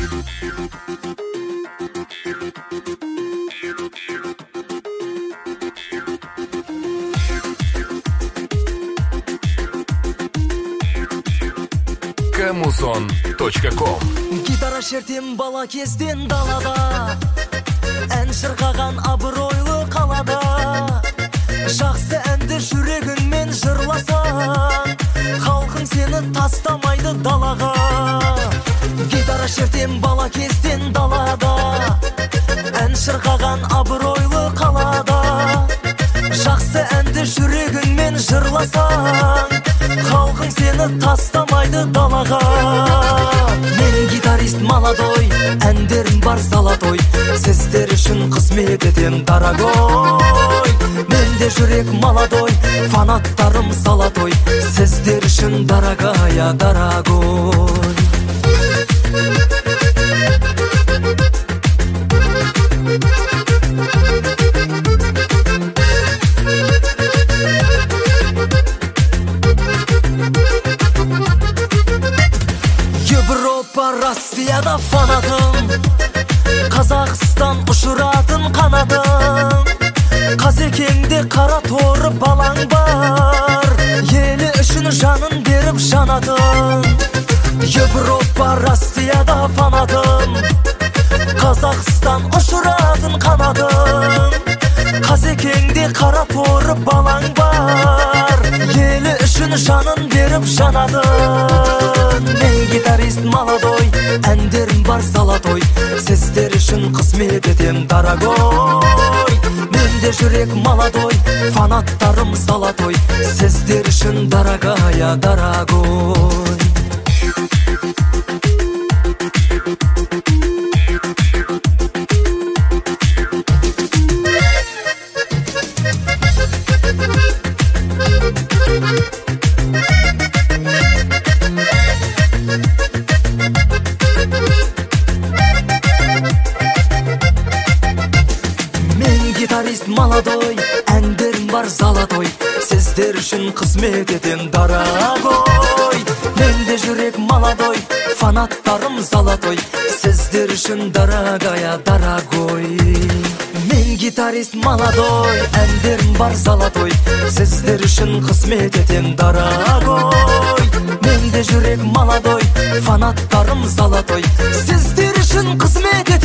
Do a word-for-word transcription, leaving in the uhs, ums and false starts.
камузон точка ком. Гитара шертем бала кезден далада, ән шырқаған абыройлы қалада. Жақсы әнді жүрегіңмен жырласаң, халқың сені тастамайды далаға. Гитара шертем бала кезден далада, ән шырқаған абыройлы қалада. Жақсы әнді жүрегіңмен жырласаң, халқың сені тастамайды далаға. Мен гитарист молодой, әндерім бар золотой, сіздер үшін қызмет етем дорогой. Менде жүрек молодой, фанаттарым золотой, сіздер үшін дорогая, дорогой. Европа, Россияда фанатым, Қазақстан ұшыратын қанатым. Қазекеңде қара торы балаң бар, елі үшін жанын беріп жанатын. Европа, Россияда фанатым, Қазақстан ұшыратын қанатым. Қазекеңде қара торы балаң бар, елі үшін жанын беріп жанатын. Мен гитарист молодой, әндерім бар золотой, сіздер үшін қызмет етем дорогой. Менде жүрек молодой, фанаттарым золотой, сіздер үшін дорогая, дорогой. Гитарист молодой, әндерім бар золотой, сіздер үшін қызмет етем дорогой. Менде жүрек молодой, фанаттарым золотой, сіздер үшін дорогая, дорогой. Мен гитарист молодой, әндерім бар золотой, сіздер үшін қызмет етем дорогой. Менде жүрек молодой, фанаттарым золотой, сіздер үшін қызмет етем